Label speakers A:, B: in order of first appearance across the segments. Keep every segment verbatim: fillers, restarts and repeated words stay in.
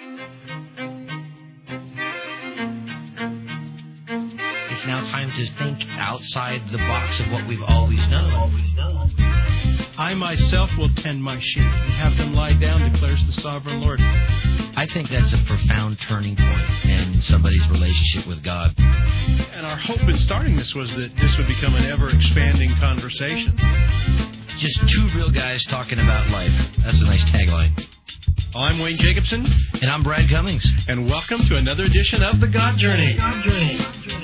A: It's now time to think outside the box of what we've always known.
B: I myself will tend my sheep and have them lie down, declares the sovereign Lord.
A: I think that's a profound turning point in somebody's relationship with God.
B: And our hope in starting this was that this would become an ever-expanding conversation.
A: Just two real guys talking about life. That's a nice tagline.
B: I'm Wayne Jacobson.
A: And I'm Brad Cummings.
B: And welcome to another edition of The God Journey. God Journey.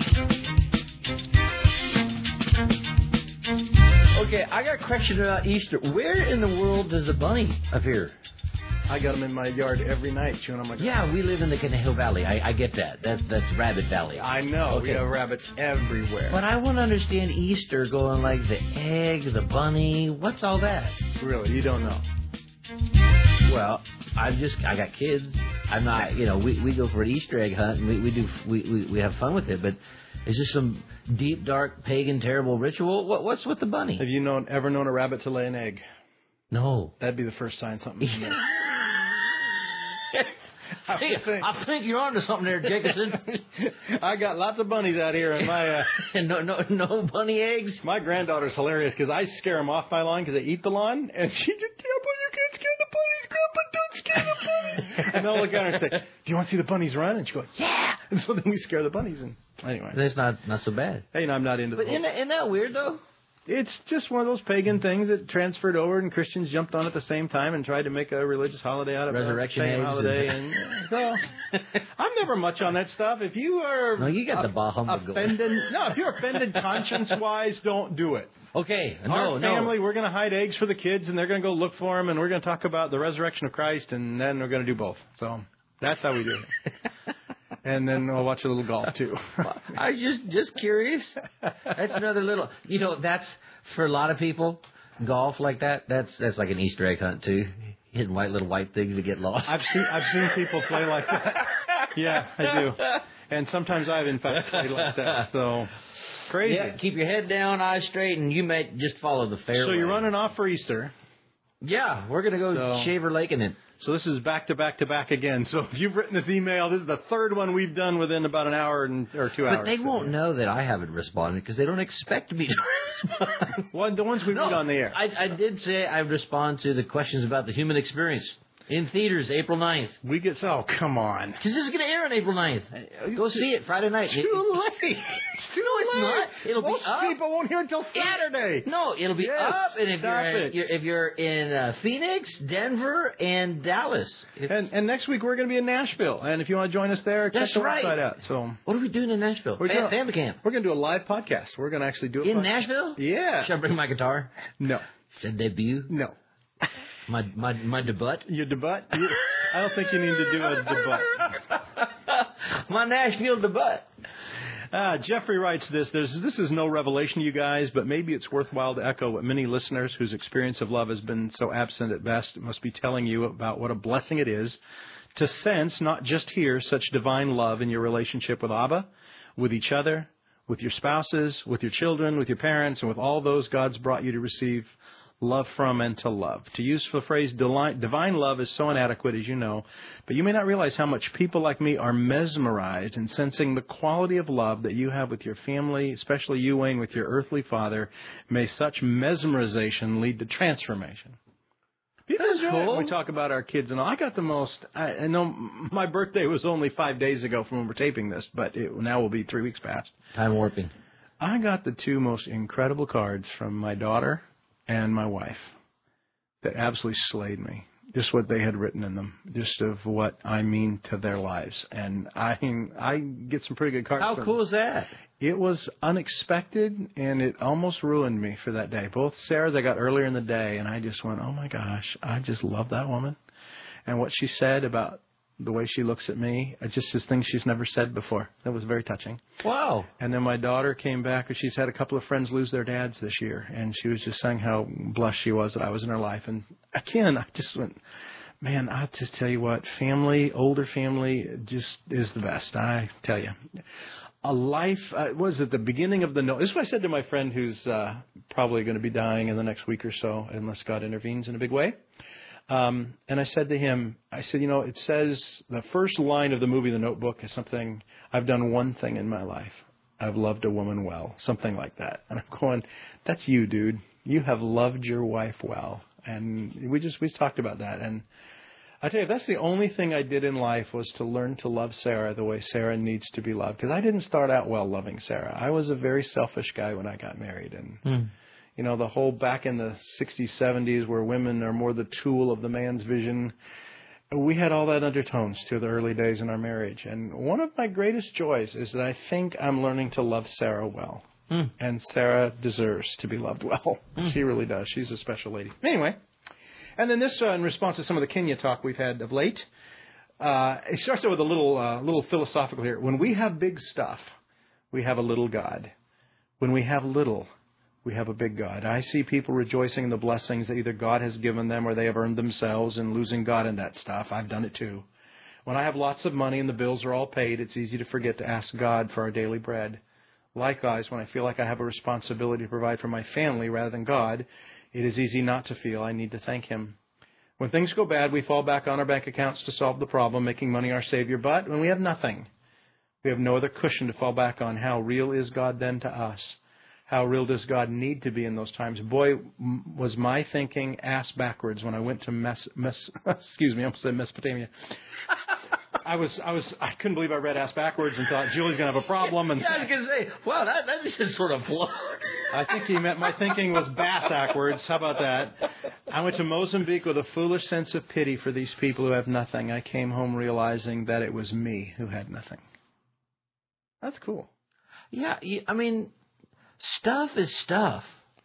C: Okay, I got a question about Easter. Where in the world does the bunny appear?
D: I got them in my yard every night chewing on my grass.
C: Yeah, we live in the Conejo Valley. I, I get that. That's that's Rabbit Valley.
D: I know.
C: Okay.
D: We have rabbits everywhere.
C: But I want to understand Easter going like the egg, the bunny. What's all that?
D: Really? You don't know?
C: Well, I just I got kids. I'm not. You know, we, we go for an Easter egg hunt and we we do we, we we have fun with it. But is this some deep, dark, pagan, terrible ritual? What what's with the bunny?
D: Have you known ever known a rabbit to lay an egg?
C: No.
D: That'd be the first sign something's amiss. I,
C: Hey,
D: think.
C: I think you're onto something there, Jacobson.
D: I got lots of bunnies out here, and my uh,
C: no no no bunny eggs.
D: my granddaughter's hilarious because I scare them off my lawn because they eat the lawn, and she just, Grandpa, you can't scare the bunnies, Grandpa, don't scare the bunnies. And I'll look at her and say, do you want to see the bunnies run? And she goes, yeah. And so then we scare the bunnies, and anyway.
C: That's not not so bad.
D: Hey, you know, I'm not into.
C: But
D: the
C: isn't that, isn't that weird though?
D: It's just one of those pagan things that transferred over, and Christians jumped on at the same time and tried to make a religious holiday out of it.
C: Resurrection
D: Resurrection
C: eggs
D: holiday,
C: and-
D: and so I'm never much on that stuff. If you are
C: No, you got the bah humbug going.
D: offended, no, if you're offended conscience-wise, don't do it.
C: Okay, no,
D: Our family,
C: no.
D: we're going to hide eggs for the kids, and they're going to go look for them, and we're going to talk about the resurrection of Christ, and then we're going to do both. So that's how we do it. And then we'll watch a little golf, too.
C: I was just just curious. That's another little, you know, that's for a lot of people, golf like that. That's that's like an Easter egg hunt too, hitting white little white things that get lost.
D: I've seen I've seen people play like that. Yeah, I do. And sometimes I've in fact played like that. So crazy.
C: Yeah, keep your head down, eyes straight, and you may just follow the fairway.
D: So you're running off for Easter.
C: Yeah, we're gonna go
D: So-
C: Shaver Lake in it.
D: So this is back to back to back again. So if you've written this email, this is the third one we've done within about an hour and or two hours.
C: But they won't know that I haven't responded because they don't expect me to respond.
D: Well, the ones we
C: No,
D: read on the air.
C: I, I did say I would respond to the questions about the human experience in theaters April ninth.
D: We get oh come on.
C: Because this is going to air on April ninth. Go see it Friday night.
D: It's too late. It's too
C: No, it's
D: late.
C: not. It'll
D: Most
C: be up.
D: people won't hear until Saturday.
C: No, it'll be
D: Yes,
C: up. And if
D: stop
C: you're,
D: it.
C: in, you're if you're in uh, Phoenix, Denver, and Dallas, it's-
D: And, and next week we're going to be in Nashville. And if you want to join us there, check
C: That's
D: the
C: right.
D: website out. So
C: what are we doing in Nashville?
D: We're
C: Fam-
D: doing-
C: Family camp
D: we're going to do a live podcast. We're going to actually do it
C: in Nashville.
D: Yeah.
C: Should I bring my guitar?
D: No.
C: The debut.
D: No.
C: My my my debut.
D: Your debut? You, I don't think you need to do a debut.
C: My Nashville debut.
D: Uh, Jeffrey writes this. There's, this is no revelation to you guys, but maybe it's worthwhile to echo what many listeners whose experience of love has been so absent at best must be telling you about what a blessing it is to sense, not just hear, such divine love in your relationship with Abba, with each other, with your spouses, with your children, with your parents, and with all those God's brought you to receive love from and to love. To use the phrase divine love is so inadequate, as you know, but you may not realize how much people like me are mesmerized in sensing the quality of love that you have with your family, especially you, Wayne, with your earthly father. May such mesmerization lead to transformation. People
C: That's
D: enjoy it when
C: cool.
D: we talk about our kids and all. I got the most, I, I know my birthday was only five days ago from when we're taping this, but it now will be three weeks past.
C: Time warping.
D: I got the two most incredible cards from my daughter and my wife that absolutely slayed me. Just what they had written in them, just of what I mean to their lives. And I I get some pretty good cards.
C: How
D: from
C: cool
D: them.
C: is that?
D: It was unexpected, and it almost ruined me for that day. Both Sarah's I got earlier in the day, and I just went, oh, my gosh, I just love that woman. And what she said about the way she looks at me, it's just is things she's never said before. That was very touching.
C: Wow.
D: And then my daughter came back, and she's had a couple of friends lose their dads this year, and she was just saying how blessed she was that I was in her life. And again, I just went, man, I just tell you what, family, older family, just is the best. I tell you. A life, uh, was at the beginning of the note. This is what I said to my friend who's uh, probably going to be dying in the next week or so, unless God intervenes in a big way. Um, and I said to him, I said, you know, it says the first line of the movie The Notebook is something, I've done one thing in my life. I've loved a woman well, something like that. And I'm going, that's you, dude. You have loved your wife well. And we just, we talked about that. And I tell you, that's the only thing I did in life was to learn to love Sarah the way Sarah needs to be loved. Because I didn't start out well loving Sarah. I was a very selfish guy when I got married. And, mm. you know, the whole back in the sixties, seventies where women are more the tool of the man's vision, we had all that undertones to the early days in our marriage. And one of my greatest joys is that I think I'm learning to love Sarah well. Mm. And Sarah deserves to be loved well. Mm. She really does. She's a special lady. Anyway, and then this, uh, in response to some of the Kenya talk we've had of late, uh, it starts out with a little, uh, little philosophical here. When we have big stuff, we have a little God. When we have little, we have a big God. I see people rejoicing in the blessings that either God has given them or they have earned themselves and losing God in that stuff. I've done it too. When I have lots of money and the bills are all paid, it's easy to forget to ask God for our daily bread. Likewise, when I feel like I have a responsibility to provide for my family rather than God, it is easy not to feel I need to thank Him. When things go bad, we fall back on our bank accounts to solve the problem, making money our Savior. But when we have nothing, we have no other cushion to fall back on. How real is God then to us? How real does God need to be in those times? Boy, was my thinking ass backwards when I went to Mes, Mes excuse me, I almost said Mesopotamia. I was, I was, I couldn't believe I read ass backwards and thought Julie's gonna have a problem. And
C: yeah, I was gonna say, wow, that that just sort of blew.
D: I think he meant my thinking was bass backwards. How about that? I went to Mozambique with a foolish sense of pity for these people who have nothing. I came home realizing that it was me who had nothing. That's cool.
C: Yeah, I mean, stuff is stuff,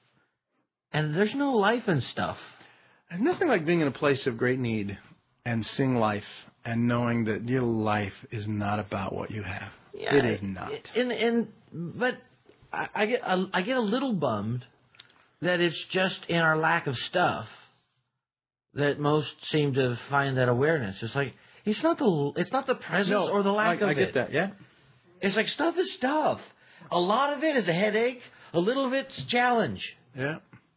C: and there's no life in stuff.
D: There's nothing like being in a place of great need and seeing life and knowing that your life is not about what you have.
C: Yeah,
D: it is not.
C: And and but I, I get a, I get a little bummed that it's just in our lack of stuff that most seem to find that awareness. It's like it's not the it's not the presence
D: no,
C: or the lack
D: I,
C: of
D: I
C: it.
D: I get that. Yeah.
C: It's like stuff is stuff. A lot of it is a headache. A little of it's a challenge.
D: Yeah.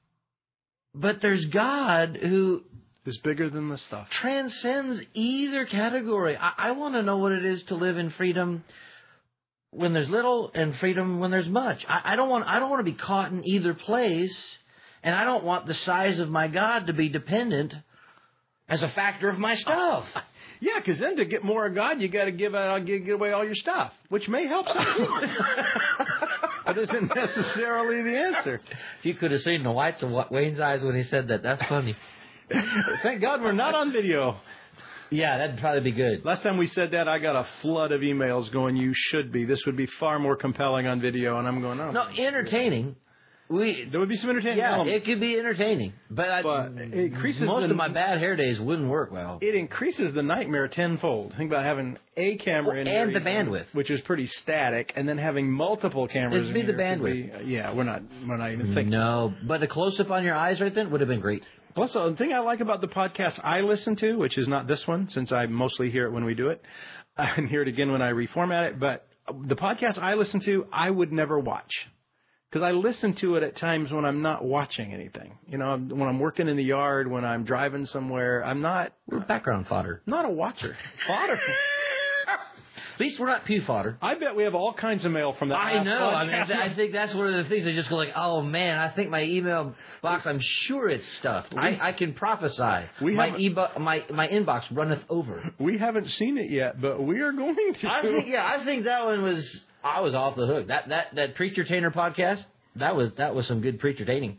C: But there's God who
D: is bigger than the stuff.
C: Transcends either category. I, I want to know what it is to live in freedom when there's little and freedom when there's much. I, I don't want I don't want to be caught in either place, and I don't want the size of my God to be dependent as a factor of my stuff.
D: Uh, yeah, because then to get more of God, you got to give out, give, give away all your stuff, which may help some people. That isn't necessarily the answer.
C: If you could have seen the whites of Wayne's eyes when he said that, that's funny.
D: Thank God we're not on video.
C: Yeah, that'd probably be good.
D: Last time we said that, I got a flood of emails going, you should be. This would be far more compelling on video. And I'm going, oh.
C: No, entertaining. We,
D: there would be some entertaining
C: yeah,
D: elements.
C: it could be entertaining. But,
D: but
C: I,
D: it increases
C: most
D: the,
C: of my bad hair days wouldn't work well.
D: It increases the nightmare tenfold. Think about having a camera
C: well,
D: in
C: and
D: here.
C: the bandwidth.
D: Which is pretty static. And then having multiple cameras
C: It'd be
D: in
C: the
D: here
C: bandwidth.
D: Be, yeah, we're not, we're not even thinking.
C: No, but the close-up on your eyes right then would have been great.
D: Plus, the thing I like about the podcast I listen to, which is not this one, since I mostly hear it when we do it, and hear it again when I reformat it, but the podcast I listen to, I would never watch. Because I listen to it at times when I'm not watching anything. You know, when I'm working in the yard, when I'm driving somewhere, I'm not...
C: We're background fodder.
D: Not a watcher. Fodder.
C: At least we're not pew fodder.
D: I bet we have all kinds of mail from that.
C: I know.
D: Podcast.
C: I mean, I, th- I think that's one of the things. I just go like, oh man, I think my email box. I'm sure it's stuffed. We, I, I can prophesy.
D: We
C: my e- my my inbox runneth over.
D: We haven't seen it yet, but we are going to.
C: I think yeah. I think that one was. I was off the hook. That that that Preacher Tainer podcast. That was that was some good preacher taining.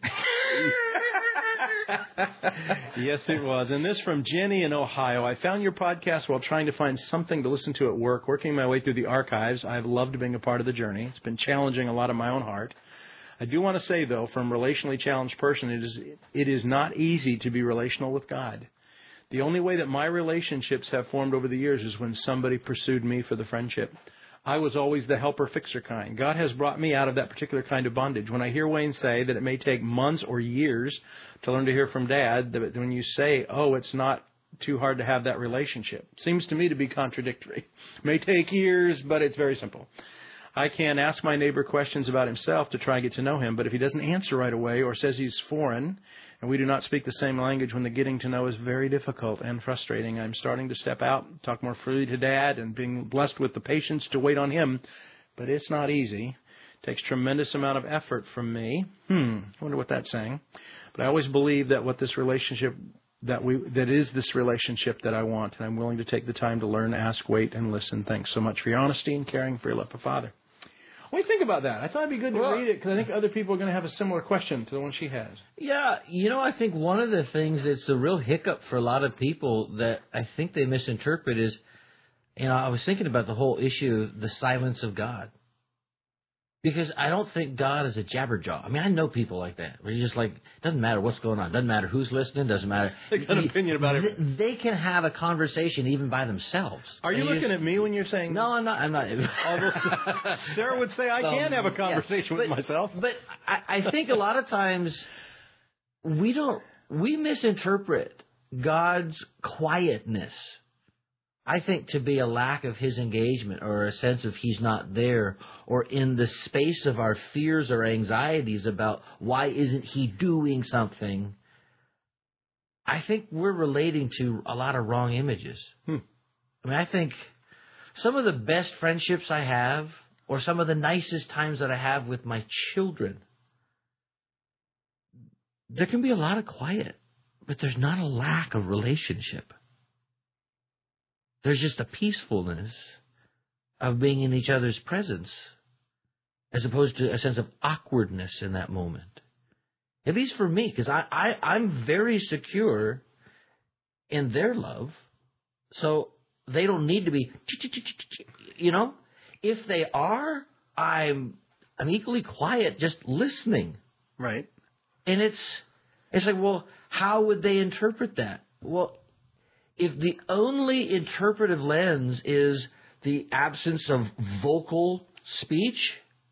D: Yes, it was. And this from Jenny in Ohio. I found your podcast while trying to find something to listen to at work. Working my way through the archives, I've loved being a part of the journey. It's been challenging a lot of my own heart. I do want to say, though, from a relationally challenged person, it is it is not easy to be relational with God. The only way that my relationships have formed over the years is when somebody pursued me for the friendship. I was always the helper-fixer kind. God has brought me out of that particular kind of bondage. When I hear Wayne say that it may take months or years to learn to hear from Dad, that when you say, oh, it's not too hard to have that relationship, seems to me to be contradictory. It may take years, but it's very simple. I can ask my neighbor questions about himself to try and get to know him, but if he doesn't answer right away or says he's foreign, and we do not speak the same language when the getting to know is very difficult and frustrating. I'm starting to step out, talk more freely to Dad, and being blessed with the patience to wait on him, but it's not easy. It takes tremendous amount of effort from me. Hmm, I wonder what that's saying. But I always believe that what this relationship, that we, that is this relationship that I want, and I'm willing to take the time to learn, ask, wait, and listen. Thanks so much for your honesty and caring for your love for Father. What do you think about that? I thought it'd be good to well, read it because I think other people are going to have a similar question to the one she has.
C: Yeah, you know, I think one of the things that's a real hiccup for a lot of people that I think they misinterpret is, you know, I was thinking about the whole issue, the silence of God. Because I don't think God is a jabberjaw. I mean, I know people like that, where you're just like, doesn't matter what's going on, doesn't matter who's listening, doesn't matter.
D: They got an opinion about it.
C: They can have a conversation even by themselves.
D: Are you and looking you, at me when you're saying?
C: No, I'm not. I'm not.
D: Although Sarah would say I um, can have a conversation
C: yeah, but,
D: with myself.
C: But I, I think a lot of times we don't. We misinterpret God's quietness, I think, to be a lack of his engagement or a sense of he's not there, or in the space of our fears or anxieties about why isn't he doing something. I think we're relating to a lot of wrong images. Hmm. I mean, I think some of the best friendships I have, or some of the nicest times that I have with my children, there can be a lot of quiet, but there's not a lack of relationship. There's just a peacefulness of being in each other's presence, as opposed to a sense of awkwardness in that moment. At least for me, because I, I, I'm very secure in their love, so they don't need to be, you know. If they are, I'm I'm equally quiet, just listening.
D: Right.
C: And it's it's like, well, how would they interpret that? Well, if the only interpretive lens is the absence of vocal speech,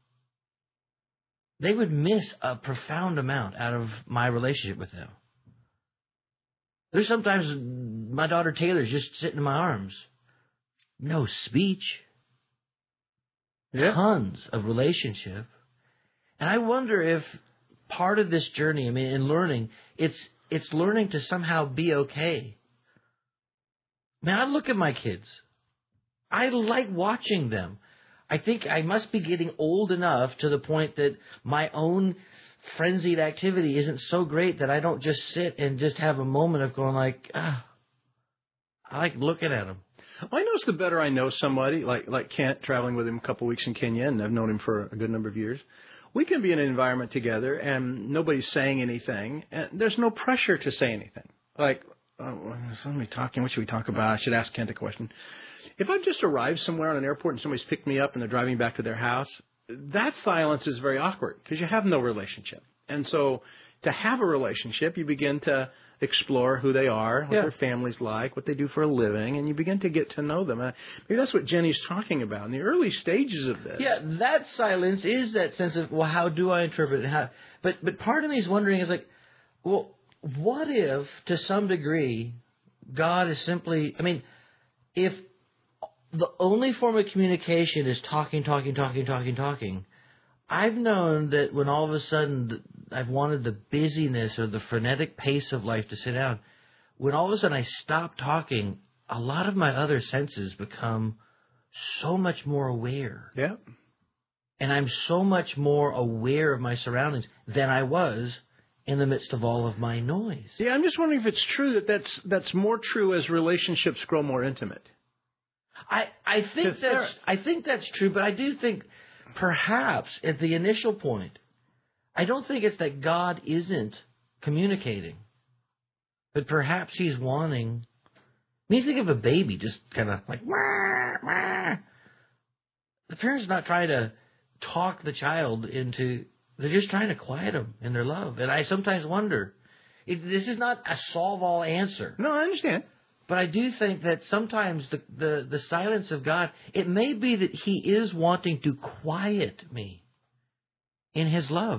C: they would miss a profound amount out of my relationship with them. There's sometimes my daughter Taylor's just sitting in my arms. No speech. Yeah. Tons of relationship. And I wonder if part of this journey, I mean, in learning, it's it's learning to somehow be okay. Man, I look at my kids. I like watching them. I think I must be getting old enough to the point that my own frenzied activity isn't so great that I don't just sit and just have a moment of going like, ah, I like looking at them.
D: Well, I notice the better I know somebody, like like Kent, traveling with him a couple of weeks in Kenya, and I've known him for a good number of years, we can be in an environment together and nobody's saying anything, and there's no pressure to say anything. Like, oh, somebody talking, what should we talk about? I should ask Kent a question. If I've just arrived somewhere on an airport and somebody's picked me up and they're driving back to their house, that silence is very awkward because you have no relationship. And so to have a relationship, you begin to explore who they are, what yeah. their family's like, what they do for a living, and you begin to get to know them. Uh, maybe that's what Jenny's talking about in the early stages of this.
C: Yeah, that silence is that sense of, well, how do I interpret it? How, but, but part of me is wondering, is like, well, what if, to some degree, God is simply, I mean, if the only form of communication is talking, talking, talking, talking, talking, I've known that when all of a sudden I've wanted the busyness or the frenetic pace of life to sit down, when all of a sudden I stop talking, a lot of my other senses become so much more aware.
D: Yeah.
C: And I'm so much more aware of my surroundings than I was in the midst of all of my noise.
D: Yeah, I'm just wondering if it's true that that's, that's more true as relationships grow more intimate.
C: I, I think that's I think that's true, but I do think perhaps at the initial point, I don't think it's that God isn't communicating, but perhaps he's wanting. I mean, think of a baby just kind of like, wah, wah. The parent's not trying to talk the child into, they're just trying to quiet him in their love. And I sometimes wonder, if this is not a solve-all answer.
D: No, I understand.
C: But I do think that sometimes the, the, the silence of God, it may be that he is wanting to quiet me in his love.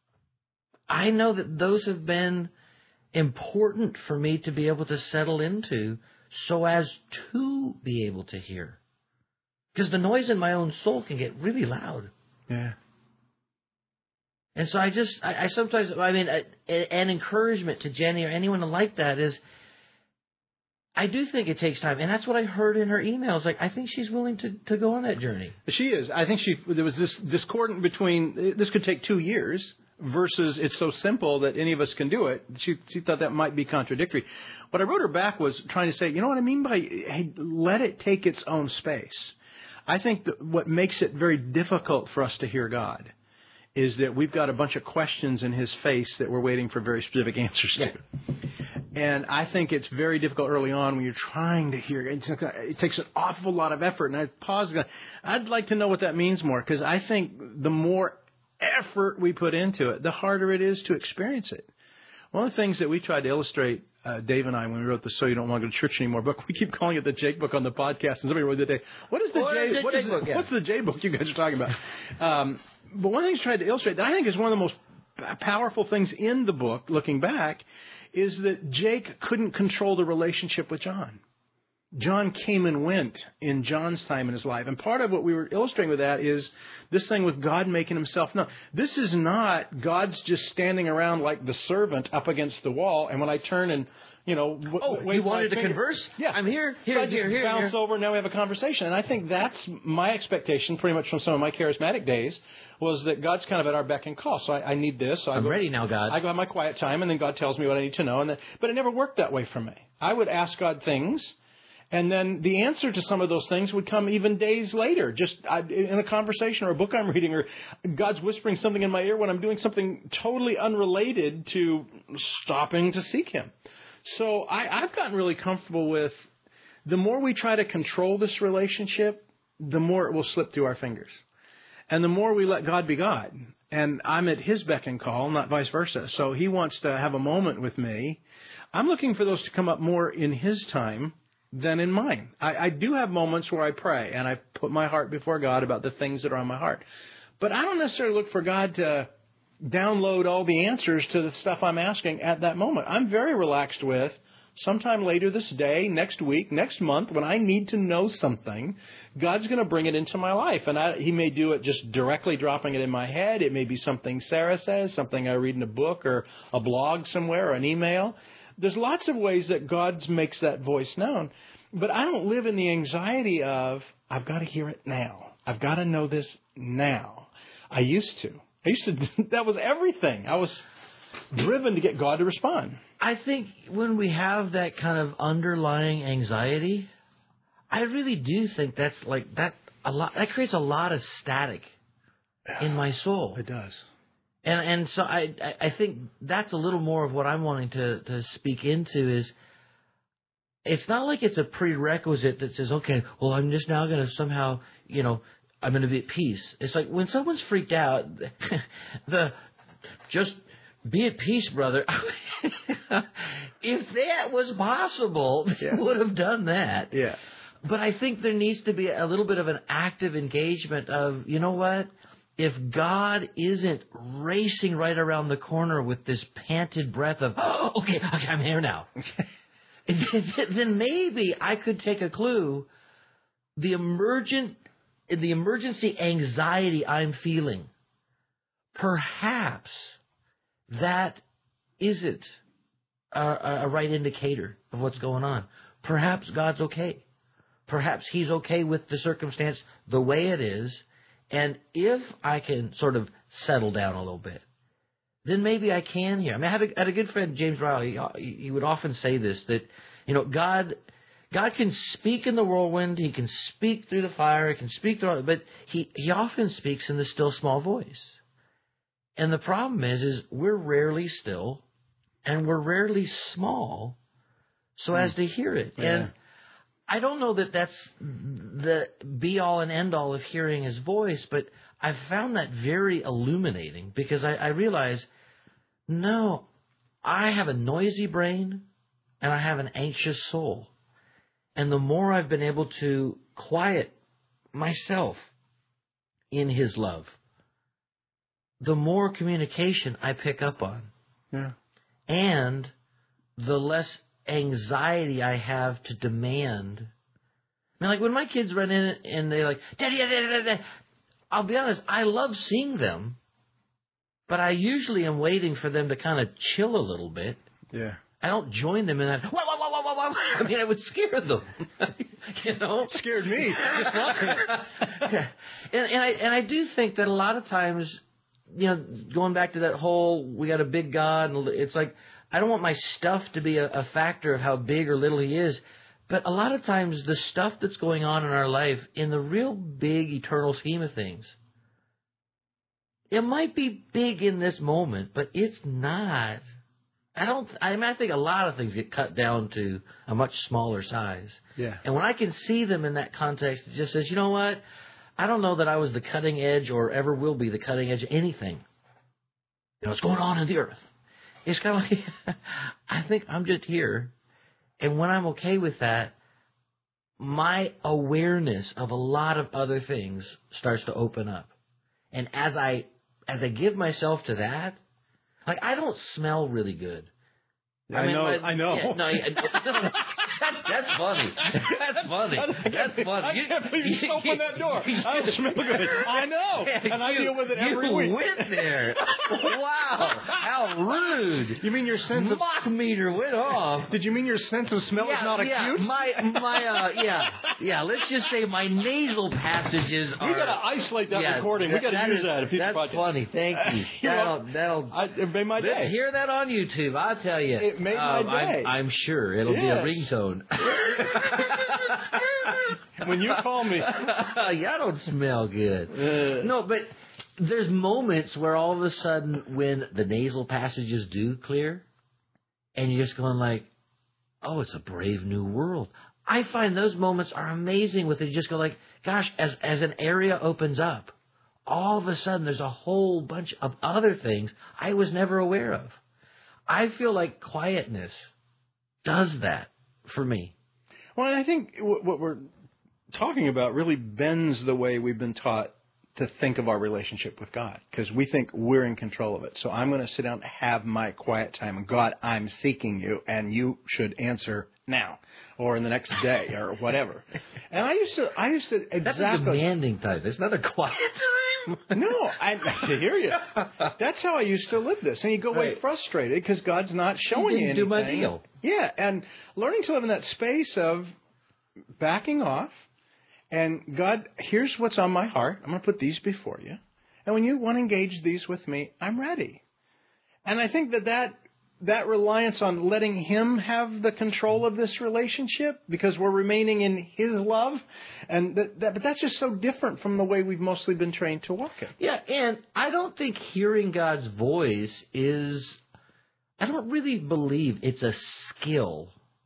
C: I know that those have been important for me to be able to settle into so as to be able to hear. Because the noise in my own soul can get really loud.
D: Yeah.
C: And so I just, I, I sometimes, I mean, a, a, an encouragement to Jenny or anyone like that is, I do think it takes time. And that's what I heard in her emails. Like, I think she's willing to, to go on that journey.
D: She is. I think she, there was this discordant between, this could take two years versus it's so simple that any of us can do it. She, she thought that might be contradictory. What I wrote her back was trying to say, you know what I mean by, hey, let it take its own space. I think that what makes it very difficult for us to hear God is that we've got a bunch of questions in his face that we're waiting for very specific answers to. Yeah. And I think it's very difficult early on when you're trying to hear. It takes an awful lot of effort. And I pause. I'd like to know what that means more, because I think the more effort we put into it, the harder it is to experience it. One of the things that we tried to illustrate, uh, Dave and I, when we wrote the So You Don't Want to Go to Church Anymore book, we keep calling it the Jake book on the podcast. And somebody wrote the day, what is the
C: what
D: J?
C: Is the
D: what
C: J
D: is
C: book?
D: The,
C: Yeah.
D: What's the J book you guys are talking about? Um, but one of the things we tried to illustrate that I think is one of the most powerful things in the book, looking back, is that Jake couldn't control the relationship with John. John came and went in John's time in his life. And part of what we were illustrating with that is this thing with God making himself known. This is not God's just standing around like the servant up against the wall. And when I turn and, you know, w-
C: oh,
D: wave
C: you wanted to
D: finger,
C: converse?
D: Yeah.
C: I'm here, here,
D: so
C: here, here.
D: bounce
C: here.
D: over, now we have a conversation. And I think that's my expectation pretty much from some of my charismatic days, was that God's kind of at our beck and call. So I, I need this. So I
C: I'm
D: go,
C: ready now, God.
D: I go have my quiet time, and then God tells me what I need to know. And then, but it never worked that way for me. I would ask God things, and then the answer to some of those things would come even days later, just I, in a conversation or a book I'm reading, or God's whispering something in my ear when I'm doing something totally unrelated to stopping to seek him. So I, I've gotten really comfortable with the more we try to control this relationship, the more it will slip through our fingers. And the more we let God be God. And I'm at his beck and call, not vice versa. So he wants to have a moment with me. I'm looking for those to come up more in his time than in mine. I, I do have moments where I pray and I put my heart before God about the things that are on my heart. But I don't necessarily look for God to download all the answers to the stuff I'm asking at that moment. I'm very relaxed with sometime later this day, next week, next month, when I need to know something, God's going to bring it into my life. And I, he may do it just directly dropping it in my head. It may be something Sarah says, something I read in a book or a blog somewhere or an email. There's lots of ways that God makes that voice known. But I don't live in the anxiety of, I've got to hear it now. I've got to know this now. I used to. I used to, that was everything. I was driven to get God to respond.
C: I think when we have that kind of underlying anxiety, I really do think that's like that a lot. That creates a lot of static in my soul.
D: It does.
C: And and so I I think that's a little more of what I'm wanting to, to speak into is it's not like it's a prerequisite that says, okay, well, I'm just now going to somehow, you know, I'm going to be at peace. It's like when someone's freaked out, the just be at peace, brother. If that was possible,
D: yeah.
C: they would have done that.
D: Yeah.
C: But I think there needs to be a little bit of an active engagement of, you know what? If God isn't racing right around the corner with this panted breath of, oh, okay, okay, I'm here now, then maybe I could take a clue. The emergent, the emergency anxiety I'm feeling, perhaps that isn't a, a right indicator of what's going on. Perhaps God's okay. Perhaps he's okay with the circumstance the way it is. And if I can sort of settle down a little bit, then maybe I can hear. I mean, I had a, had a good friend, James Riley. He, he would often say this, that, you know, God God can speak in the whirlwind. He can speak through the fire. He can speak through, but he, he often speaks in the still small voice. And the problem is, is we're rarely still and we're rarely small so mm. as to hear it.
D: Yeah.
C: And I don't know that that's the be-all and end-all of hearing his voice, but I've found that very illuminating because I, I realize, no, I have a noisy brain and I have an anxious soul. And the more I've been able to quiet myself in his love, the more communication I pick up on.
D: Yeah.
C: And the less anxiety I have to demand. I mean, like when my kids run in and they're like, Daddy, Daddy, Daddy, Daddy, I'll be honest, I love seeing them. but I usually am waiting for them to kind of chill a little bit.
D: Yeah.
C: I don't join them in that. Whoa, whoa, whoa, whoa, whoa. I mean, I would scare them. You know,
D: it scared me.
C: yeah. and, and I and I do think that a lot of times, you know, going back to that whole we got a big God, and it's like I don't want my stuff to be a, a factor of how big or little He is. But a lot of times, the stuff that's going on in our life, in the real big eternal scheme of things, it might be big in this moment, but it's not. I don't. I mean, I think a lot of things get cut down to a much smaller size.
D: Yeah.
C: And when I can see them in that context, it just says, you know what? I don't know that I was the cutting edge or ever will be the cutting edge of anything. You know, what's going on in the earth? It's kind of like, I think I'm just here. And when I'm okay with that, my awareness of a lot of other things starts to open up. And as I as I give myself to that, like, I don't smell really good.
D: I, I mean, know. My, I know.
C: Yeah, no, yeah, that, that's funny. That's funny. That's funny.
D: I can't believe you opened that door. I don't smell good. I know. And I deal with it every
C: you
D: week.
C: You went there. Wow. How rude.
D: You mean your sense of...
C: Mock meter went off.
D: Did you mean your sense of smell
C: yeah,
D: is not
C: yeah,
D: acute?
C: My, my, uh, yeah. Yeah, let's just say my nasal passages are...
D: We got to isolate that
C: yeah,
D: recording. We got to use
C: is,
D: that. If
C: that's
D: project.
C: funny. Thank you. That'll, that'll,
D: I, it made my day.
C: Let's hear that on YouTube. I'll tell you.
D: It made my
C: um,
D: day.
C: I'm, I'm sure it'll
D: yes.
C: be a ringtone.
D: When you call me,
C: yeah, I don't smell good.
D: Uh,
C: no, but there's moments where all of a sudden, when the nasal passages do clear, and you're just going like, "Oh, it's a brave new world." I find those moments are amazing. With it, you just go like, "Gosh," as as an area opens up, all of a sudden there's a whole bunch of other things I was never aware of. I feel like quietness does that for me.
D: Well, I think what we're talking about really bends the way we've been taught to think of our relationship with God, because we think we're in control of it. So I'm going to sit down and have my quiet time. And God, I'm seeking you, and you should answer now or in the next day or whatever. And I used to, I used to exactly.
C: That's a demanding type. It's not a quiet time.
D: No, I, I hear you. That's how I used to live this. And you go away
C: right.
D: frustrated because God's not showing you,
C: you
D: anything.
C: Do my deal.
D: Yeah, and learning to live in that space of backing off. And God, here's what's on my heart. I'm going to put these before you. And when you want to engage these with me, I'm ready. And I think that that, that reliance on letting Him have the control of this relationship, because we're remaining in His love, and that, that, but that's just so different from the way we've mostly been trained to walk it.
C: Yeah, and I don't think hearing God's voice is, I don't really believe it's a skill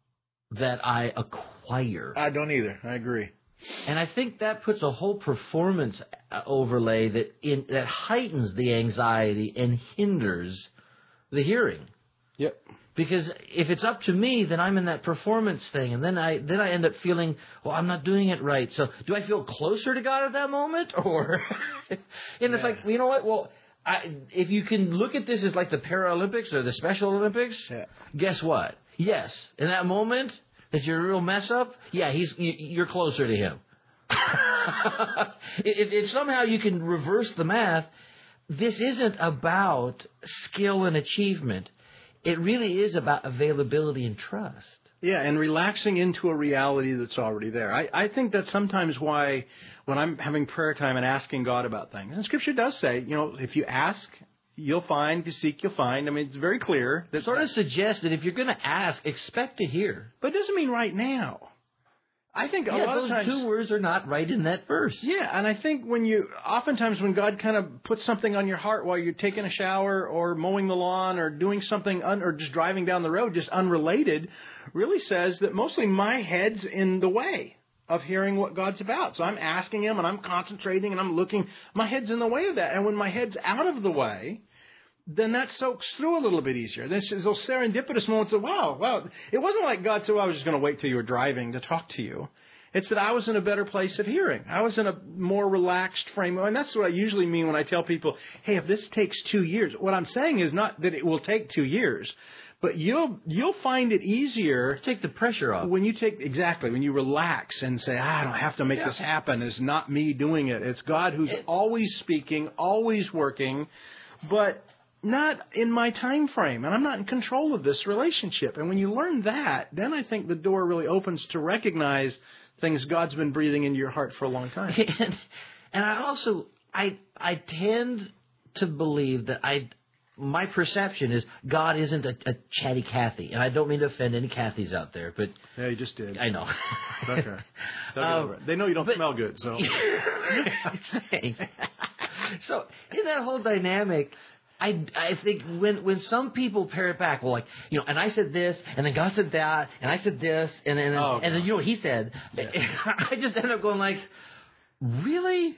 C: that I acquire.
D: I don't either. I agree.
C: And I think that puts a whole performance overlay that in, that heightens the anxiety and hinders the hearing.
D: Yep.
C: Because if it's up to me, then I'm in that performance thing, and then I then I end up feeling, well, I'm not doing it right. So do I feel closer to God at that moment, or? And it's yeah. like, you know what? Well, I, if you can look at this as like the Paralympics or the Special Olympics, yeah. guess what? Yes, in that moment. That you're a real mess up, yeah, he's you're closer to Him. if, if somehow you can reverse the math, this isn't about skill and achievement. It really is about availability and trust.
D: Yeah, and relaxing into a reality that's already there. I, I think that's sometimes why when I'm having prayer time and asking God about things, and Scripture does say, you know, if you ask, you'll find. If you seek, you'll find. I mean, it's very clear. That
C: sort of suggests that if you're going to ask, expect to hear.
D: But it doesn't mean right now. I think
C: yeah,
D: a lot
C: those
D: of times...
C: two words are not right in that verse.
D: Yeah, and I think when you... Oftentimes when God kind of puts something on your heart while you're taking a shower or mowing the lawn or doing something... Un, or just driving down the road, just unrelated, really says that mostly my head's in the way of hearing what God's about. So I'm asking Him and I'm concentrating and I'm looking. My head's in the way of that. And when my head's out of the way, then that soaks through a little bit easier. There's those serendipitous moments of, wow, wow. It wasn't like God said, well, I was just going to wait till you were driving to talk to you. It's that I was in a better place of hearing. I was in a more relaxed frame. And that's what I usually mean when I tell people, hey, if this takes two years, what I'm saying is not that it will take two years. But you'll you'll find it easier.
C: Take the pressure off.
D: When you take, exactly, when you relax and say, ah, I don't have to make yeah. this happen. It's not me doing it. It's God who's it, always speaking, always working. But not in my time frame, and I'm not in control of this relationship. And when you learn that, then I think the door really opens to recognize things God's been breathing into your heart for a long time.
C: And, and I also, I I tend to believe that I, my perception is God isn't a, a chatty Cathy. And I don't mean to offend any Cathys out there, but...
D: Yeah, you just did.
C: I know.
D: Okay. Um, they know you don't
C: but,
D: smell good, so...
C: Thanks. So in that whole dynamic... I, I think when when some people pare it back, well, like, you know, and I said this, and then God said that, and I said this, and then,
D: oh,
C: and then you know what he said. Yeah. I just end up going like, really?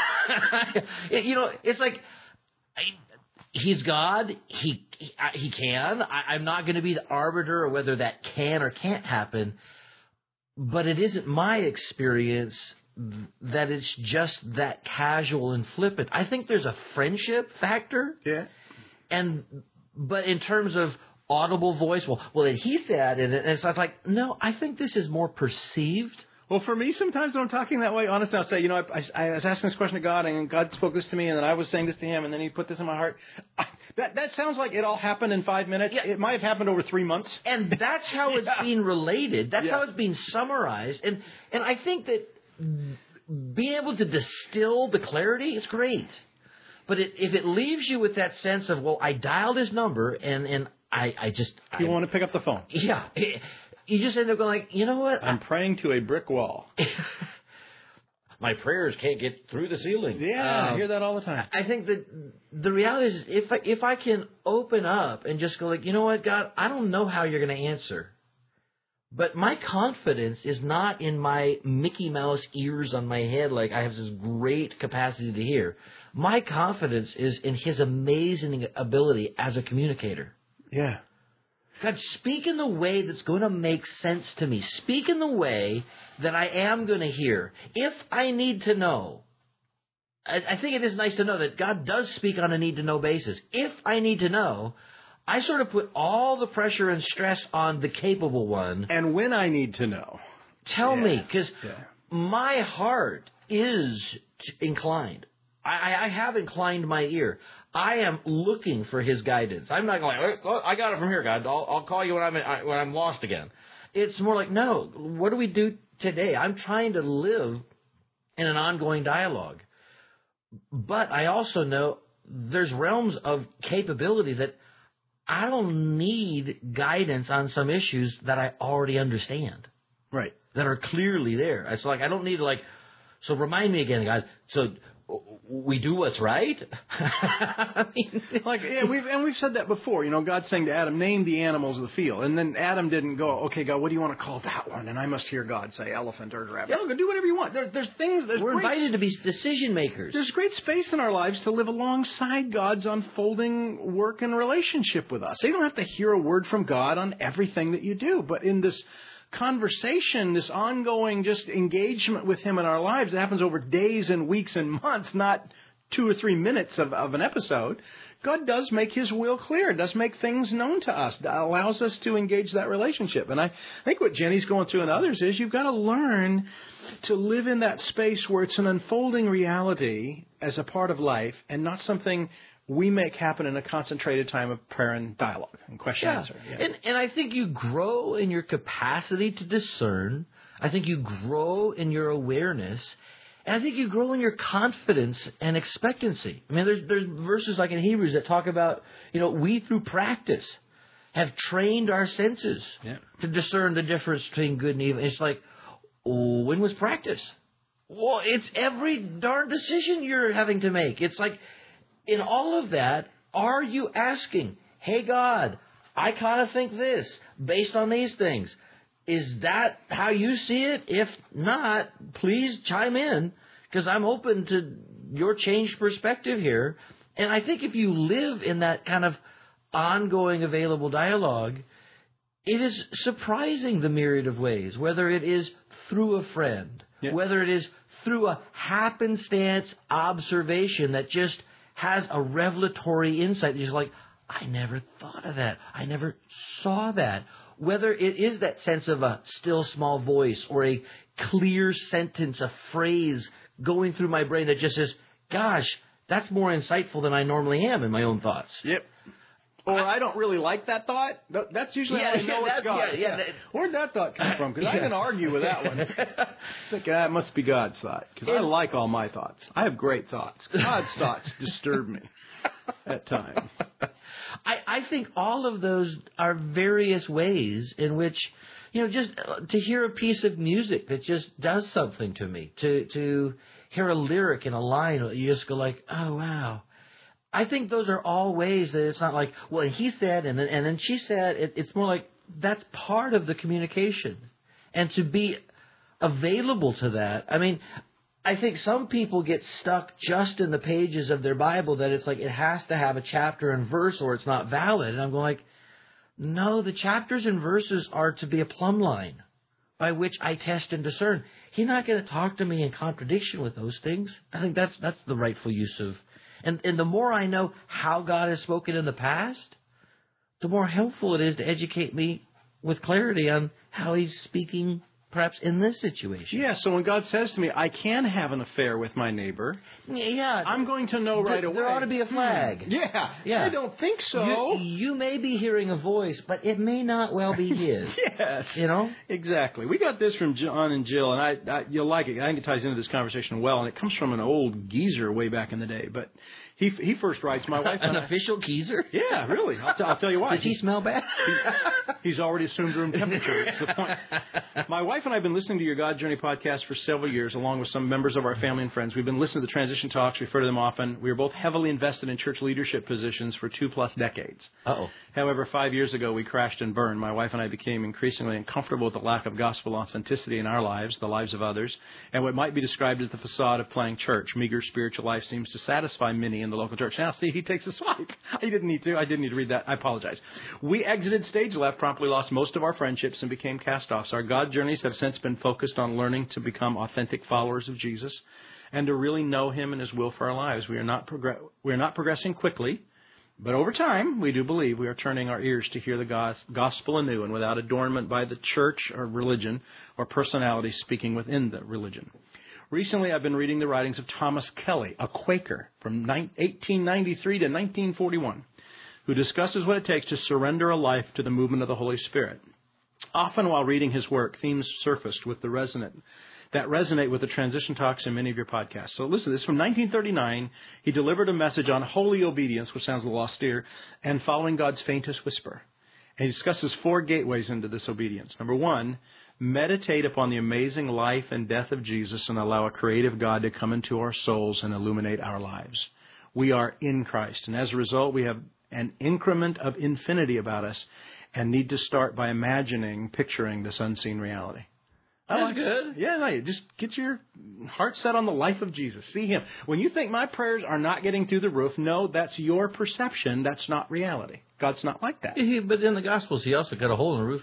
C: You know, it's like, I, he's God. He he, he can. I, I'm not going to be the arbiter of whether that can or can't happen. But it isn't my experience that it's just that casual and flippant. I think there's a friendship factor.
D: Yeah.
C: And but in terms of audible voice, well, well, then he said, and it's like, no, I think this is more perceived.
D: Well, for me, sometimes when I'm talking that way, honestly, I'll say, you know, I, I, I was asking this question to God, and God spoke this to me, and then I was saying this to him, and then he put this in my heart. I, that that sounds like it all happened in five minutes. Yeah. It might have happened over three months.
C: And that's how it's yeah. being related. That's
D: yeah.
C: how it's being summarized. And and I think that being able to distill the clarity is great. But it, if it leaves you with that sense of, well, I dialed his number, and, and I, I just...
D: You
C: I,
D: want to pick up the phone.
C: Yeah. It, you just end up going like, you know what?
D: I'm praying to a brick wall.
C: My prayers can't get through the ceiling.
D: Yeah,
C: um,
D: I hear that all the time.
C: I think that the reality is if I, if I can open up and just go like, you know what, God, I don't know how you're going to answer. But my confidence is not in my Mickey Mouse ears on my head like I have this great capacity to hear. My confidence is in his amazing ability as a communicator.
D: Yeah.
C: God, speak in the way that's going to make sense to me. Speak in the way that I am going to hear. If I need to know, I, I think it is nice to know that God does speak on a need-to-know basis. If I need to know, I sort of put all the pressure and stress on the capable one.
D: And when I need to know.
C: Tell
D: yeah.
C: me, because
D: yeah.
C: my heart is inclined. I, I have inclined my ear. I am looking for his guidance. I'm not going, oh, I got it from here, God. I'll, I'll call you when I'm when I'm lost again. It's more like, no, what do we do today? I'm trying to live in an ongoing dialogue. But I also know there's realms of capability that I don't need guidance on some issues that I already understand.
D: Right.
C: That are clearly there. It's like, I don't need to like, so remind me again, God. So we do what's right? I mean,
D: like, yeah, we've, and we've said that before. You know, God's saying to Adam, name the animals of the field. And then Adam didn't go, okay, God, what do you want to call that one? And I must hear God say elephant or giraffe. Yeah, go do whatever you want. There, there's things. There's
C: We're
D: great,
C: invited to be decision makers.
D: There's great space in our lives to live alongside God's unfolding work and relationship with us. So you don't have to hear a word from God on everything that you do. But in this conversation, this ongoing just engagement with him in our lives that happens over days and weeks and months, not two or three minutes of, of an episode, God does make his will clear, does make things known to us, that allows us to engage that relationship. And I think what Jenny's going through and others is you've got to learn to live in that space where it's an unfolding reality as a part of life and not something we make happen in a concentrated time of prayer and dialogue and question
C: yeah.
D: answer. Yeah.
C: And, and I think you grow in your capacity to discern. I think you grow in your awareness. And I think you grow in your confidence and expectancy. I mean, there's, there's verses like in Hebrews that talk about, you know, we through practice have trained our senses
D: yeah.
C: to discern the difference between good and evil. It's like, oh, when was practice? Well, it's every darn decision you're having to make. It's like, in all of that, are you asking, hey, God, I kind of think this based on these things. Is that how you see it? If not, please chime in because I'm open to your changed perspective here. And I think if you live in that kind of ongoing available dialogue, it is surprising the myriad of ways, whether it is through a friend, yeah. whether it is through a happenstance observation that just has a revelatory insight. You're like, I never thought of that. I never saw that. Whether it is that sense of a still small voice or a clear sentence, a phrase going through my brain that just says, gosh, that's more insightful than I normally am in my own thoughts.
D: Yep. Or I don't really like that thought. That's usually
C: Yeah,
D: how I know
C: yeah,
D: it's God.
C: yeah, yeah, that-
D: Where'd that thought come from? Because
C: Yeah.
D: I can argue with that one. I think that must be God's thought. Because I like all my thoughts. I have great thoughts. God's thoughts disturb me at times.
C: I, I think all of those are various ways in which, you know, just to hear a piece of music that just does something to me, to to hear a lyric in a line, you just go like, oh, wow. I think those are all ways that it's not like, well, he said, and then, and then she said. It, it's more like that's part of the communication. And to be available to that, I mean, I think some people get stuck just in the pages of their Bible that it's like it has to have a chapter and verse or it's not valid. And I'm going like, no, the chapters and verses are to be a plumb line by which I test and discern. He's not going to talk to me in contradiction with those things. I think that's that's the rightful use of. And, and the more I know how God has spoken in the past, the more helpful it is to educate me with clarity on how he's speaking perhaps in this situation.
D: Yeah, so when God says to me, I can have an affair with my neighbor,
C: yeah,
D: I'm going to know right
C: there,
D: away.
C: There ought to be a flag.
D: Hmm. Yeah,
C: yeah.
D: I don't think so.
C: You, you may be hearing a voice, but it may not well be his.
D: Yes.
C: You know?
D: Exactly. We got this from John and Jill, and I, I you'll like it. I think it ties into this conversation well, and it comes from an old geezer way back in the day, but He he first writes, my wife
C: An
D: and I,
C: official geezer?
D: Yeah, really. I'll, t- I'll tell you why.
C: Does he smell bad?
D: He, he's already assumed room temperature. That's the point. My wife and I have been listening to your God Journey podcast for several years, along with some members of our family and friends. We've been listening to the transition talks, refer to them often. We are both heavily invested in church leadership positions for two-plus decades.
C: Uh-oh.
D: However, five years ago, we crashed and burned. My wife and I became increasingly uncomfortable with the lack of gospel authenticity in our lives, the lives of others, and what might be described as the facade of playing church. Meager spiritual life seems to satisfy many in the local church. Now, see, he takes a swipe. I didn't need to. I didn't need to read that. I apologize. We exited stage left, promptly lost most of our friendships, and became cast-offs. Our God journeys have since been focused on learning to become authentic followers of Jesus and to really know him and his will for our lives. We are not progr- we are not progressing quickly, but over time, we do believe we are turning our ears to hear the gos- gospel anew and without adornment by the church or religion or personality speaking within the religion. Recently, I've been reading the writings of Thomas Kelly, a Quaker from eighteen ninety-three to nineteen forty-one, who discusses what it takes to surrender a life to the movement of the Holy Spirit. Often while reading his work, themes surfaced with the resonant that resonate with the transition talks in many of your podcasts. So listen, this is from nineteen thirty-nine. He delivered a message on holy obedience, which sounds a little austere, and following God's faintest whisper. And he discusses four gateways into this obedience. Number one, meditate upon the amazing life and death of Jesus and allow a creative God to come into our souls and illuminate our lives. We are in Christ, and as a result, we have an increment of infinity about us and need to start by imagining, picturing this unseen reality.
C: That's
D: like
C: good.
D: It. Yeah, no, just get your heart set on the life of Jesus. See him. When you think my prayers are not getting through the roof, no, that's your perception. That's not reality. God's not like that.
C: But in the Gospels, he also got a hole in the roof.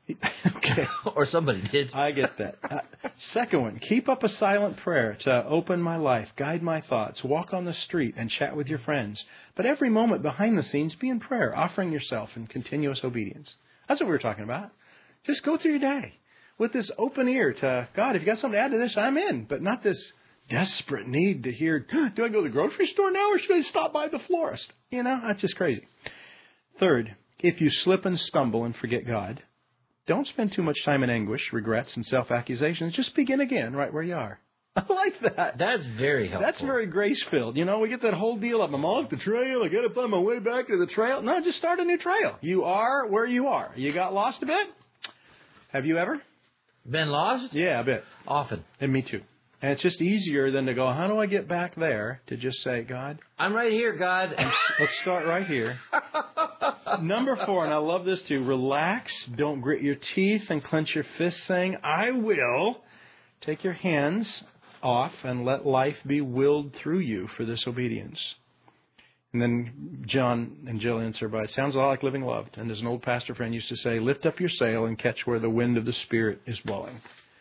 D: Okay.
C: Or somebody did.
D: I get that. Uh, second one, keep up a silent prayer to open my life, guide my thoughts, walk on the street, and chat with your friends. But every moment behind the scenes, be in prayer, offering yourself in continuous obedience. That's what we were talking about. Just go through your day with this open ear to God. If you got something to add to this, I'm in. But not this desperate need to hear, do I go to the grocery store now or should I stop by the florist? You know, that's just crazy. Third, if you slip and stumble and forget God, don't spend too much time in anguish, regrets, and self-accusations. Just begin again right where you are. I like that.
C: That's very helpful.
D: That's very grace-filled. You know, we get that whole deal of I'm off the trail. I got to find my way back to the trail. No, just start a new trail. You are where you are. You got lost a bit? Have you ever?
C: Been lost?
D: Yeah, a bit.
C: Often.
D: And me too. And it's just easier than to go, how do I get back there? To just say, God,
C: I'm right here, God.
D: Let's start right here. Number four, and I love this too, relax, don't grit your teeth and clench your fists, saying, I will. Take your hands off and let life be willed through you for this obedience. And then John and Jill answer by, it sounds a lot like living loved. And as an old pastor friend used to say, lift up your sail and catch where the wind of the Spirit is blowing.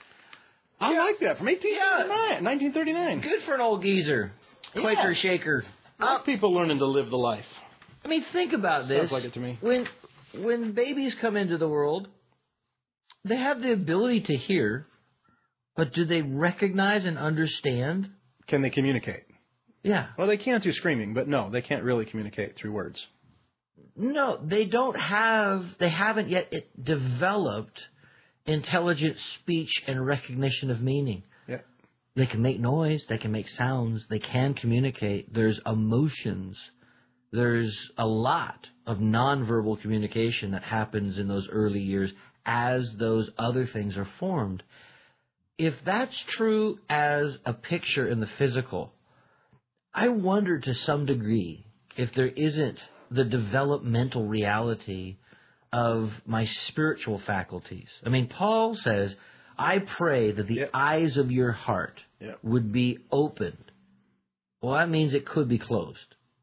D: I
C: Yeah.
D: like that from eighteen thirty-nine, nineteen thirty-nine.
C: Good for an old geezer. Quaker
D: Yeah.
C: shaker.
D: Uh, people learning to live the life.
C: I mean, think about this.
D: Sounds like it to me.
C: When when babies come into the world, they have the ability to hear, but do they recognize and understand?
D: Can they communicate?
C: Yeah.
D: Well, they can through screaming, but no, they can't really communicate through words.
C: No, they don't have, they haven't yet developed intelligent speech and recognition of meaning.
D: Yeah.
C: They can make noise, they can make sounds, they can communicate. There's emotions. There's a lot of nonverbal communication that happens in those early years as those other things are formed. If that's true as a picture in the physical, I wonder to some degree if there isn't the developmental reality of my spiritual faculties. I mean, Paul says, I pray that the yep. eyes of your heart yep. would be opened. Well, that means it could be closed.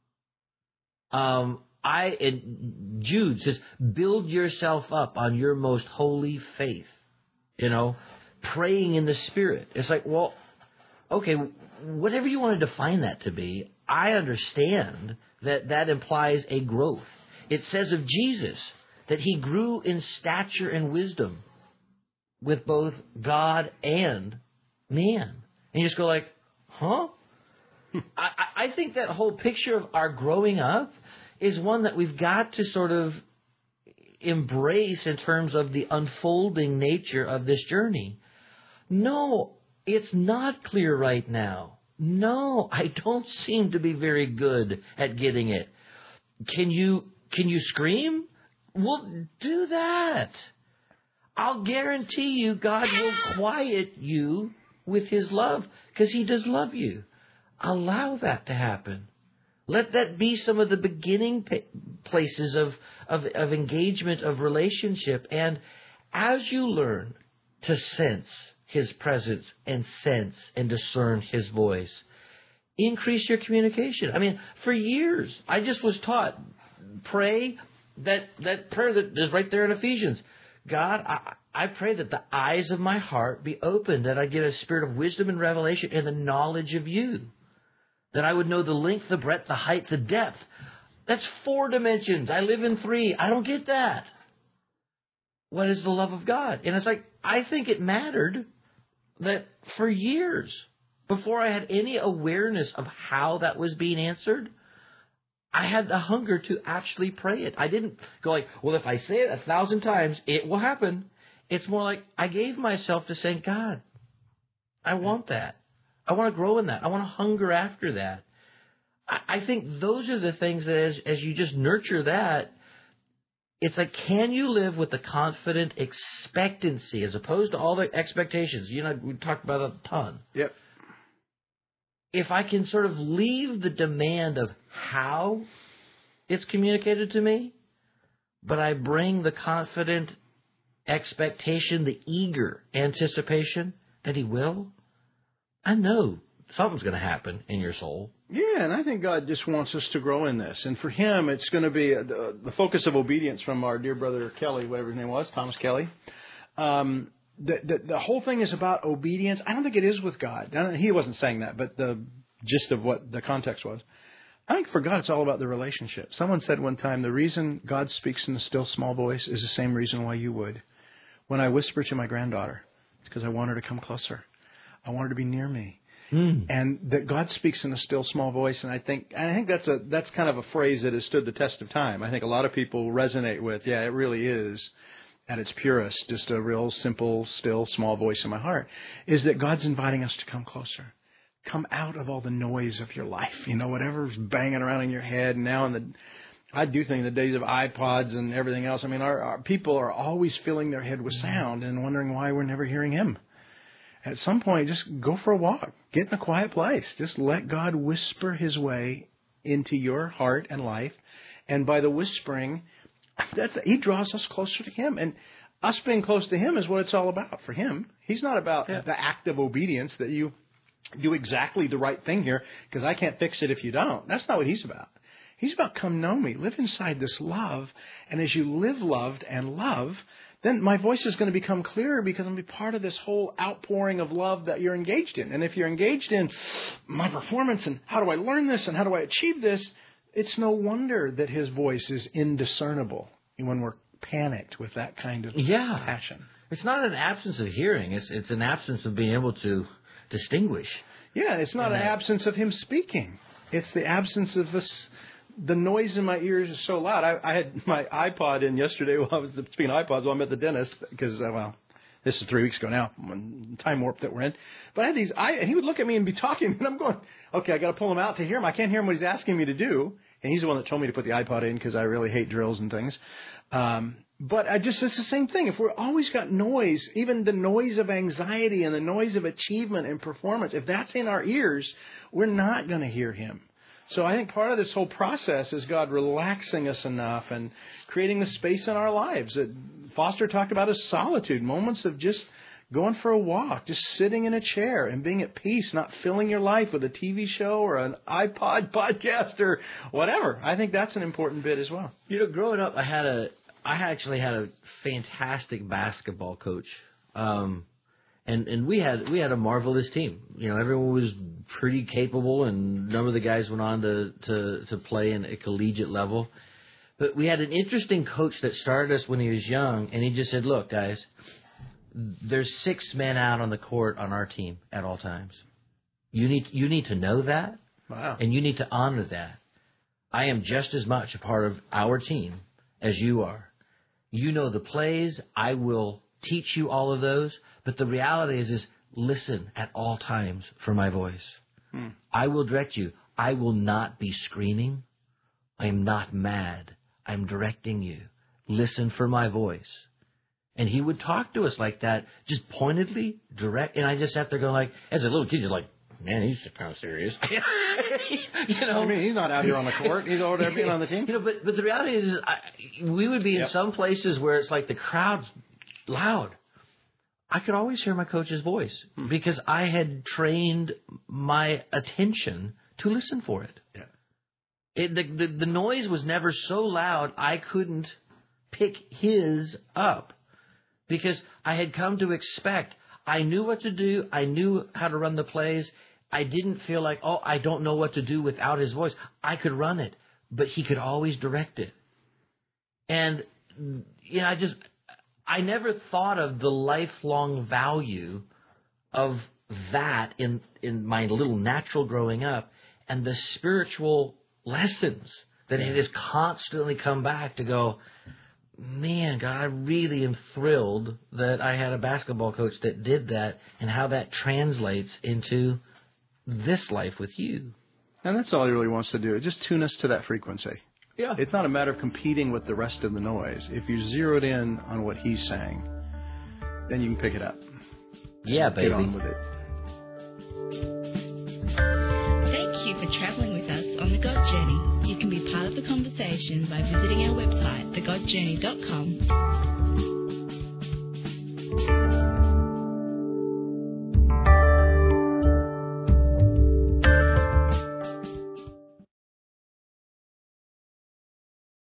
C: Um, I and Jude says, build yourself up on your most holy faith. You know, praying in the Spirit. It's like, well, okay, whatever you want to define that to be, I understand that that implies a growth. It says of Jesus that he grew in stature and wisdom with both God and man. And you just go like, huh? I, I think that whole picture of our growing up is one that we've got to sort of embrace in terms of the unfolding nature of this journey. No, it's not clear right now. No, I don't seem to be very good at getting it. Can you can you scream? Well, do that. I'll guarantee you God will quiet you with his love because he does love you. Allow that to happen. Let that be some of the beginning places of, of, of engagement, of relationship. And as you learn to sense his presence and sense and discern his voice, increase your communication. I mean, for years, I just was taught, pray that, that prayer that is right there in Ephesians. God, I, I pray that the eyes of my heart be opened, that I get a spirit of wisdom and revelation and the knowledge of you. That I would know the length, the breadth, the height, the depth. That's four dimensions. I live in three. I don't get that. What is the love of God? And it's like, I think it mattered that for years, before I had any awareness of how that was being answered, I had the hunger to actually pray it. I didn't go like, well, if I say it a thousand times, it will happen. It's more like I gave myself to saying, God, I want that. I want to grow in that. I want to hunger after that. I, I think those are the things that as, as you just nurture that, it's like, can you live with the confident expectancy as opposed to all the expectations? You know, we talked about it a ton.
D: Yep.
C: If I can sort of leave the demand of how it's communicated to me, but I bring the confident expectation, the eager anticipation that he will, I know something's going to happen in your soul.
D: Yeah, and I think God just wants us to grow in this. And for him, it's going to be uh, the, the focus of obedience from our dear brother Kelly, whatever his name was, Thomas Kelly. Um, the, the, the whole thing is about obedience. I don't think it is with God. I don't, he wasn't saying that, but the gist of what the context was. I think for God, it's all about the relationship. Someone said one time, the reason God speaks in a still small voice is the same reason why you would. When I whisper to my granddaughter, it's because I want her to come closer. I want her to be near me. Mm. And that God speaks in a still small voice, and I think I think that's a that's kind of a phrase that has stood the test of time. I think a lot of people resonate with, yeah, it really is at its purest, just a real simple, still, small voice in my heart, is that God's inviting us to come closer. Come out of all the noise of your life, you know, whatever's banging around in your head. And now in the, I do think the days of iPods and everything else, I mean, our, our people are always filling their head with sound and wondering why we're never hearing him. At some point, just go for a walk. Get in a quiet place. Just let God whisper his way into your heart and life. And by the whispering, that's, he draws us closer to him. And us being close to him is what it's all about for him. He's not about yeah. the act of obedience that you do exactly the right thing here because I can't fix it if you don't. That's not what he's about. He's about come know me. Live inside this love. And as you live loved and love, then my voice is going to become clearer because I'm going to be part of this whole outpouring of love that you're engaged in. And if you're engaged in my performance and how do I learn this and how do I achieve this, it's no wonder that his voice is indiscernible when we're panicked with that kind of
C: yeah.
D: passion.
C: It's not an absence of hearing. It's it's an absence of being able to distinguish.
D: Yeah, it's not an absence of him speaking. It's the absence of this. The noise in my ears is so loud. I, I had my iPod in yesterday while I was speaking of iPods while I'm at the dentist because, uh, well, this is three weeks ago now, when time warp that we're in. But I had these, I, and he would look at me and be talking, and I'm going, okay, I got to pull him out to hear him. I can't hear him what he's asking me to do. And he's the one that told me to put the iPod in because I really hate drills and things. Um, but I just, it's the same thing. If we're always got noise, even the noise of anxiety and the noise of achievement and performance, if that's in our ears, we're not going to hear him. So I think part of this whole process is God relaxing us enough and creating the space in our lives that Foster talked about as solitude, moments of just going for a walk, just sitting in a chair and being at peace, not filling your life with a T V show or an iPod podcast or whatever. I think that's an important bit as well.
C: You know, growing up, I had a, I actually had a fantastic basketball coach. Um, And and we had we had a marvelous team. You know, everyone was pretty capable, and a number of the guys went on to, to, to play in a collegiate level. But we had an interesting coach that started us when he was young, and he just said, look, guys, there's six men out on the court on our team at all times. You need you need to know that,
D: wow.
C: and you need to honor that. I am just as much a part of our team as you are. You know the plays. I will teach you all of those. But the reality is, is listen at all times for my voice. Hmm. I will direct you. I will not be screaming. I am not mad. I'm directing you. Listen for my voice. And he would talk to us like that, just pointedly, direct. And I just sat there going like, as a little kid, you're like, man, he's kind of serious. you know,
D: I mean, he's not out here on the court. He's over there being on the team.
C: You know, but, but the reality is, is I, we would be in yep. some places where it's like the crowd's loud. I could always hear my coach's voice hmm. because I had trained my attention to listen for it.
D: Yeah.
C: It the, the the noise was never so loud I couldn't pick his up because I had come to expect. I knew what to do. I knew how to run the plays. I didn't feel like, oh, I don't know what to do without his voice. I could run it, but he could always direct it. And you know, I just. I never thought of the lifelong value of that in, in my little natural growing up and the spiritual lessons that it has constantly come back to go, man, God, I really am thrilled that I had a basketball coach that did that and how that translates into this life with you.
D: And that's all he really wants to do. Just tune us to that frequency.
C: Yeah.
D: It's not a matter of competing with the rest of the noise. If you zeroed in on what he's saying, then you can pick it up.
C: Yeah, baby.
D: Get on with it.
E: Thank you for traveling with us on The God Journey. You can be part of the conversation by visiting our website, the god journey dot com.